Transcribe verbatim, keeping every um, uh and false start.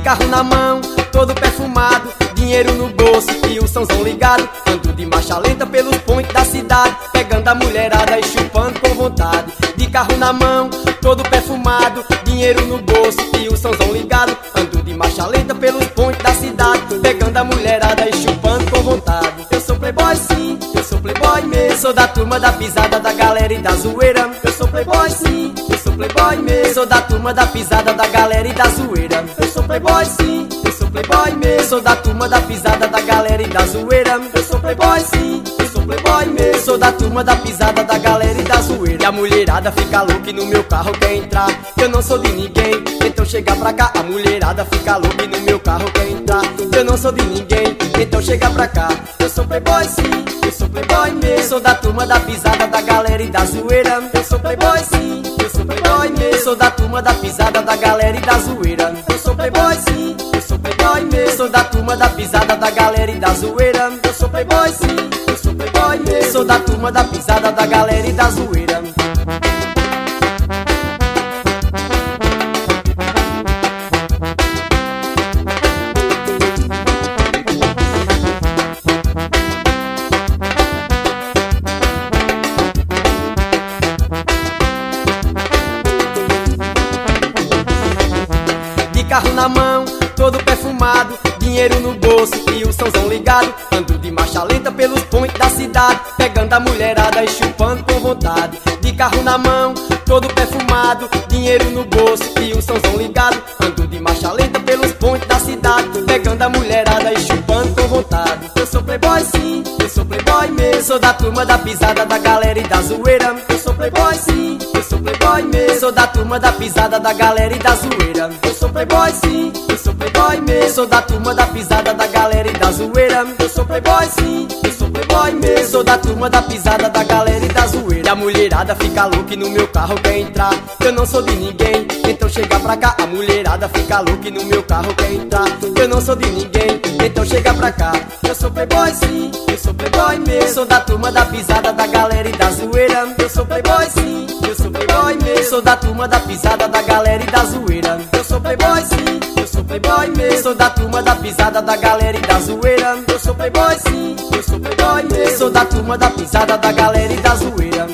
carro na mão, todo perfumado, dinheiro no bolso e o somzão ligado. Ando de marcha lenta pelos pontos da cidade, pegando a mulherada e chupando com vontade. De carro na mão, todo perfumado, dinheiro no bolso e o somzão ligado. Ando de marcha lenta pelos pontos da cidade, pegando a mulherada e chupando com vontade. Eu sou playboy sim, eu sou playboy mesmo, sou da turma da pisada, da galera e da zoeira. Eu sou playboy sim, eu sou playboy mesmo, sou da turma da pisada, da galera e da zoeira. Eu sou playboy sim, eu sou playboy mesmo, sou da turma da pisada, da galera e da zoeira. Eu sou playboy sim, eu sou playboy mesmo, sou da turma da pisada, da galera e da zoeira. E a mulherada fica louca e no meu carro quer entrar. Eu não sou de ninguém, então chega pra cá. A mulherada fica louca e no meu carro quer entrar. Eu não sou de ninguém, então chega pra cá. Eu sou playboy sim, eu sou playboy mesmo, sou da turma da pisada, da galera e da zoeira. Eu sou playboy sim, eu sou playboy mesmo, sou da turma da pisada, da galera e da zoeira. Eu sou playboy sim, eu sou playboy mesmo, sou da turma da pisada, da galera e da zoeira. Eu sou playboy sim, eu sou playboy mesmo, sou da turma da pisada, da galera e da zoeira. Carro na mão, todo perfumado, dinheiro no bolso e o somzão ligado. Ando de marcha lenta pelos pontos da cidade, pegando a mulherada e chupando com vontade. De carro na mão, todo perfumado, dinheiro no bolso e o somzão ligado. Ando de marcha lenta pelos pontos da cidade, pegando a mulherada e chupando com vontade. Eu sou playboy sim, eu sou playboy mesmo, sou da turma da pisada, da galera e da zoeira. Eu sou playboy sim, eu sou playboy mesmo, sou da turma da pisada, da galera e da zoeira. Eu sou playboy sim, eu sou playboy mesmo, sou da turma da pisada, da galera e da zoeira. Eu sou playboy sim, eu sou playboy mesmo, sou da turma da pisada, da galera e da zoeira. E a mulherada fica louca e no meu carro quer entrar. Eu não sou de ninguém, então chega pra cá. A mulherada fica louca e no meu carro quer entrar. Eu não sou de ninguém, então chega pra cá. Eu sou playboy sim, eu sou playboy mesmo, sou da turma da pisada, da galera e da zoeira. Eu sou playboy sim, eu sou playboy mesmo, sou da turma da pisada, da galera e da zoeira. Eu sou playboy sim, eu sou playboy mesmo, sou da turma da pisada, da galera e da zoeira. Eu sou playboy sim, eu sou playboy mesmo, sou da turma da pisada, da galera e da zoeira.